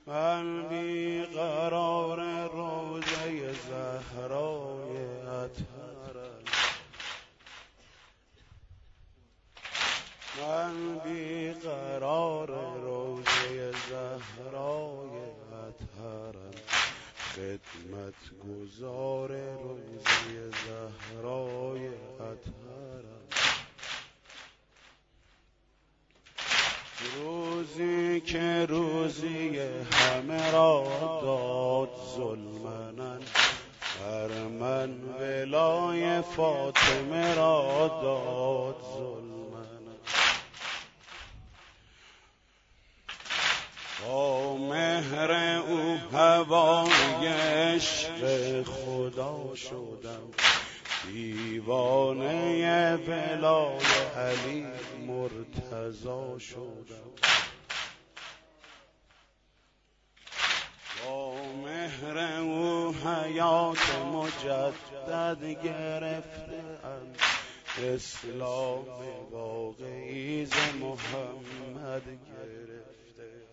من بیقرار روضه زهرای اطهرم، من بیقرار روضه زهرای اطهرم، خدمت گزار روضه زهرای اطهرم. روزی که روزی همه را داد ظلمنن، بر من ولای فاطمه را داد ظلمنن. با مهر او هوای عشق خدا شدم، دیوانه ولای علی مرتضی شدم. با مهر او حیات مجدد گرفتم، اسلام واقعی ز محمد گرفتم.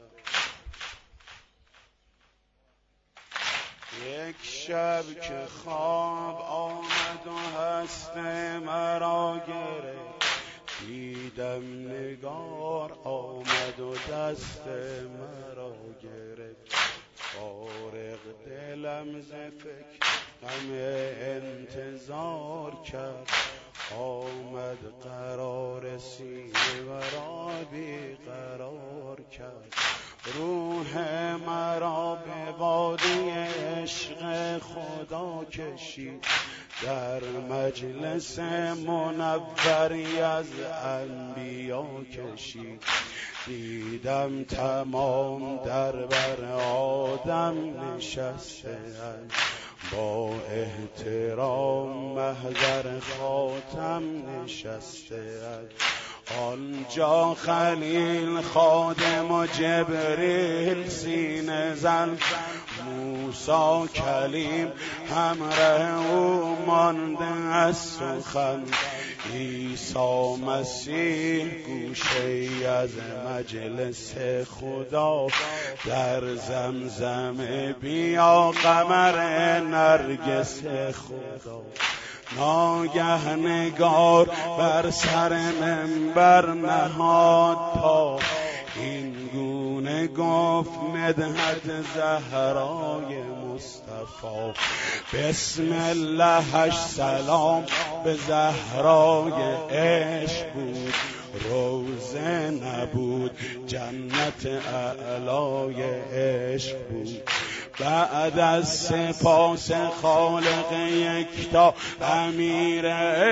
یک شب که خواب آمد و هست مرا گرفت، دیدم نگار آمد و دست مرا گرفت. فارغ دلم ز فکر غم انتظار کرد، آمد قرار سینه مرا بیقرار کرد. روح مرا به وادی عشق خدا کشید، در مجلس منوری از انبیا کشید. دیدم تمام در بر آدم نشسته اند، با احترام محضر خاتم نشسته اند. آنجا خلیل خادم و جبریل سینه زن، موسی کلیم همراه او مانده از سخن. عیسی مسیح گوشه ای از مجلس خدا، در زمزم بیا قمر نرگس خدا. ناگه نگار بر سر منبر نهاد پا، این گونه گفت مدحت زهرای مصطفی. بسم اللهش سلام به زهرای عشق بود، روزه نبود جنت اعلای عشق بود. بعد از سپاس خالق یکتا امیر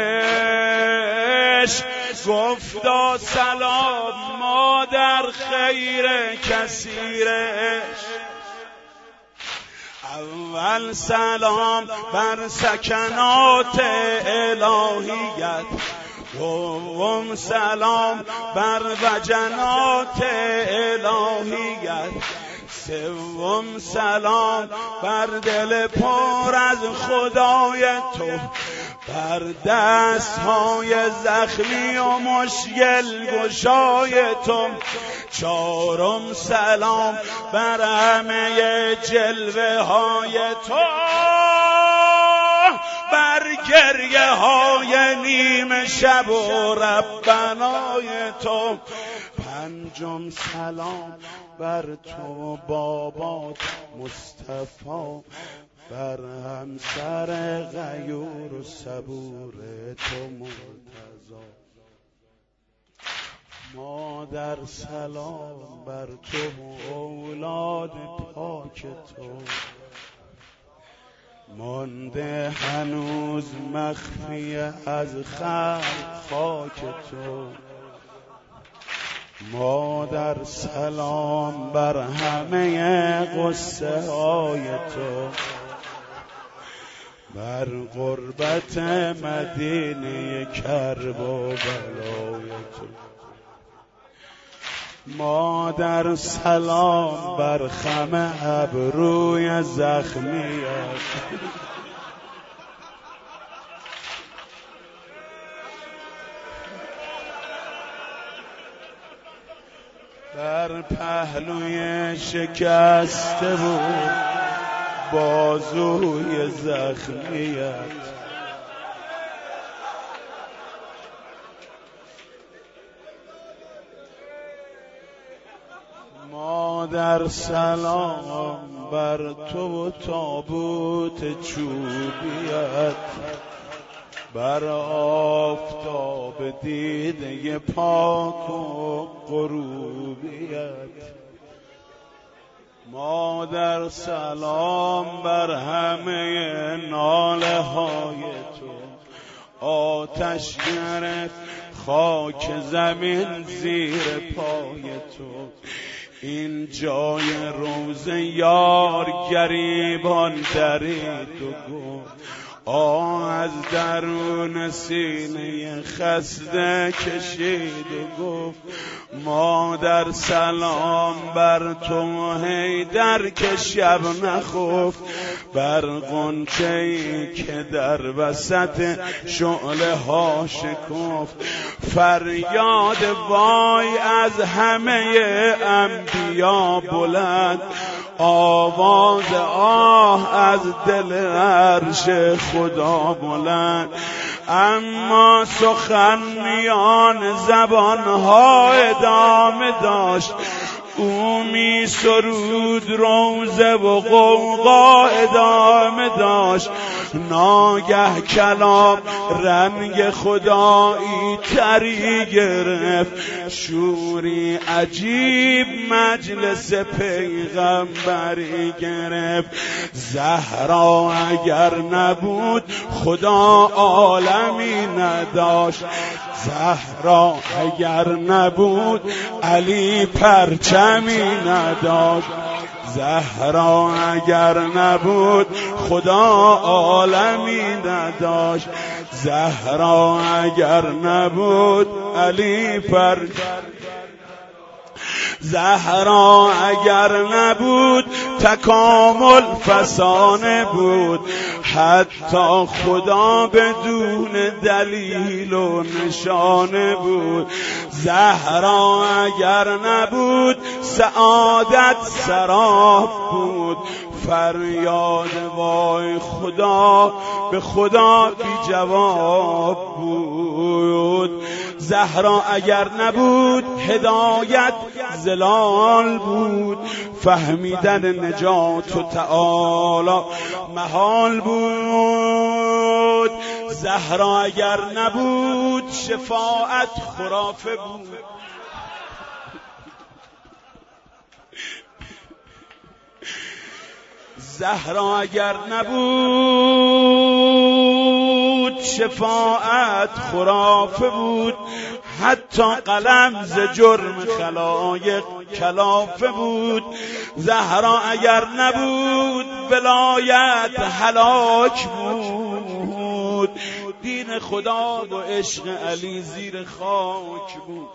عشق، گفتا سلام ما در خیر کثیر عشق. اول سلام بر سکنات الهیت، دوم سلام بر وجنات الهیت، سوم سلام بر دل پر از خدای تو، بر دستهای زخمی و مشکل گشای تو، چهارم سلام بر همه جلوه های تو، بر گریه های نیم شب و ربنای تو، پنجم سلام بر تو بابات مصطفی، بر همسر غیور و صبور تو مرتضی. مادر سلام بر تو اولاد پاک تو، مانده هنوز مخفی از خلق خاک تو. مادر سلام بر همه قصه های تو، بر غربت مدینه کرب و بلای تو. مادر سلام بر خم ابروی زخمیت، بر پهلوی شکسته بود بازوی زخمیت. مادر سلام بر تو و تابوت چوبیت، بر آفتاب دیده پاک و غروبیت. مادر سلام بر همه ناله های تو، آتش گرفت خاک زمین زیر پای تو. این جای روز یار گریبان درید و گفت، از درون سینه خسته کشید و گفت، مادر سلام بر تو حیدر که شب نخفت، بر غنچه‌ای که در وسط شعله ها شکفت. فریاد وای از همه انبیا بلند، آواز آه از دل عرش خدا بلند. اما سخن میان زبانها ادامه داشت، او می سرود روزه و غوغا ادامه داشت. ناگه کلام رنگ خدایی تری گرفت، شوری عجیب مجلس پیغمبری گرفت. زهرا اگر نبود خدا عالمی نداشت، زهرا اگر نبود علی پرچمی نداشت، زهرا اگر نبود خدا عالمی نداشت، زهرا اگر نبود علی زهرا اگر نبود تکامل فسانه بود، حتی خدا بدون دلیل و نشانه بود. زهرا اگر نبود سعادت سراب بود، فریاد وای خدا به خدا بی جواب بود. زهرا اگر نبود هدایت زلال بود، فهمیدن نجات و تعالی محال بود. زهرا اگر نبود شفاعت خرافه بود، زهرا اگر نبود شفاعت خرافه بود، حتی قلم ز جرم خلایق کلافه بود. زهرا اگر نبود ولایت هلاک بود، دین خدا و عشق علی زیر خاک بود.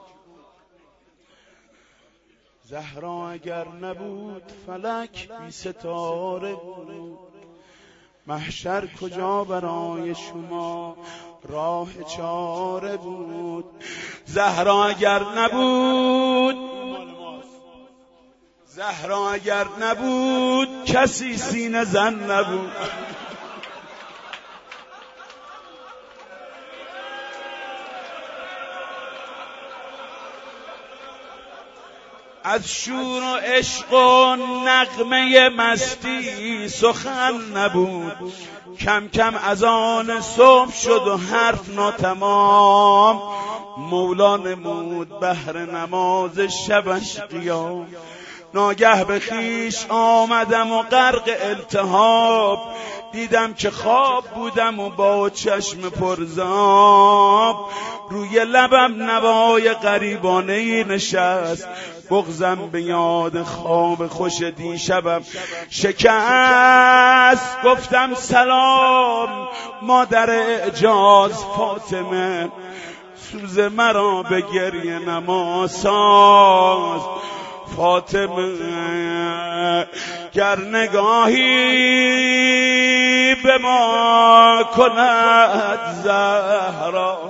زهرا اگر نبود فلک بی ستاره بود، محشر کجا برای شما راه چاره بود. زهرا اگر نبود، زهرا اگر نبود کسی سینه زن نبود. از شور و عشق و نغمه مستی سخن نبود، کم کم اذان صبح شد و حرف ناتمام. مولا نمود بهر نماز شبش قیام، ناگه به خویش آمدم و غرق التهاب، دیدم که خواب بودم و با چشم پرزاب. روی لبم نوای غریبانه‌ای نشست، بغضم به یاد خواب خوش دیشبم شکست. گفتم سلام مادر اعجاز فاطمه، سوز مرا به گریه نما ساز. فاطمه گر نگاهی به ما کند زهرا،